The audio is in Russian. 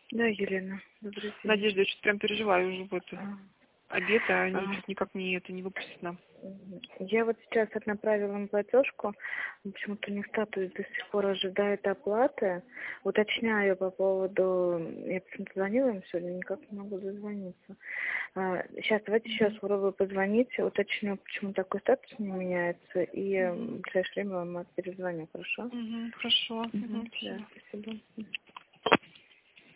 Да, Елена, добрый день. Надежда, я что-то прям переживаю уже вот обед, а они Ага. что-то никак не выпустят нам. Я вот сейчас отправила им платежку, почему-то у них статус до сих пор ожидает оплаты. Уточняю по поводу, я почему-то звонила им сегодня, никак не могу дозвониться. Сейчас, давайте еще раз попробую позвонить, уточню, почему такой статус не меняется, и в ближайшее время вам перезвоню, хорошо? Хорошо. Да, спасибо.